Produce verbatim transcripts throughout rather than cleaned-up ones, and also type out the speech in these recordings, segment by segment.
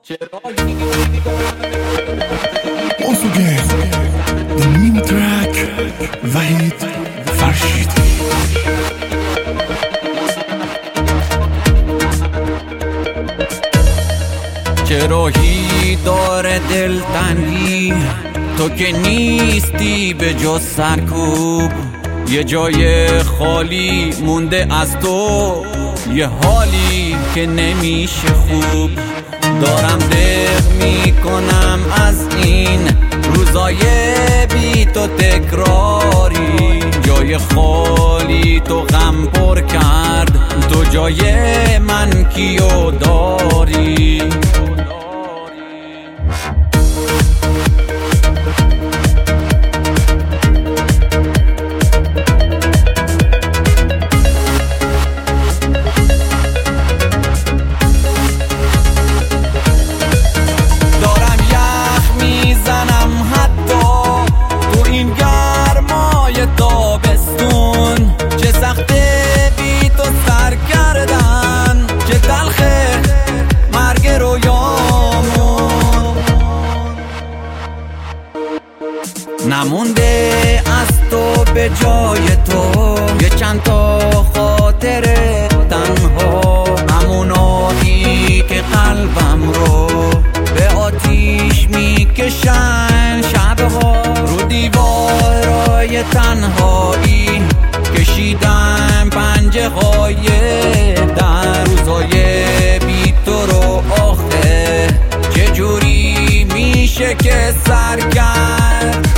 Also again, the new track, وحید فرشیدی. چه راهی داره دلتنگی، تو که نیستی به جز سرکوب. یه جای خالی مونده از تو، یه حالی که نمیشه خوب. دارم دق میکنم از این روزای بی تو تکراری. جای خالی تو غم پر کرد، تو جای من کیو داری. نمونده از تو به جای تو یه چند تا خاطره تنها، همونایی که قلبم رو به آتیش میکشن شبها. رو دیوارای تنهایی کشیدم پنجه های در روزای بی تو رو. آخه چجوری میشه که سر کرد؟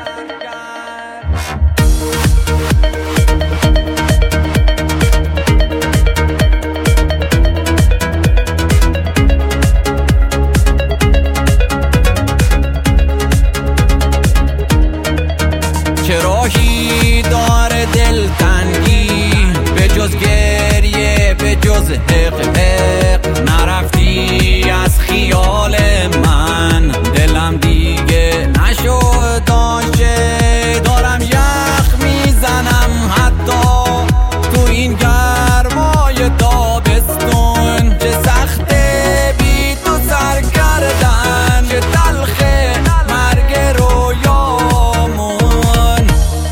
چه راهی داره دلتنگی، به جز گریه به جز حق حق. نرفتی از خیال من، دلم دیگه نشد داشه. دارم یخ میزنم حتی تو این گرمای تابستون. چه سخته بی تو سر کردن، چه تلخه مرگ رویامون.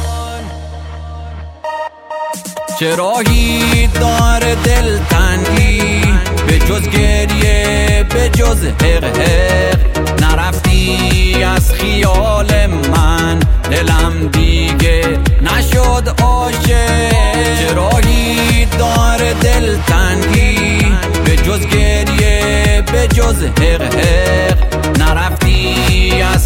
چه راهی داره دلتنگی، به جز گریه به جز حق حق. نرفتی از خیال من، دلم دیگه نشد عاشق. چه راهی داره دلتنگی، به جز گریه به جز حق حق. نرفتی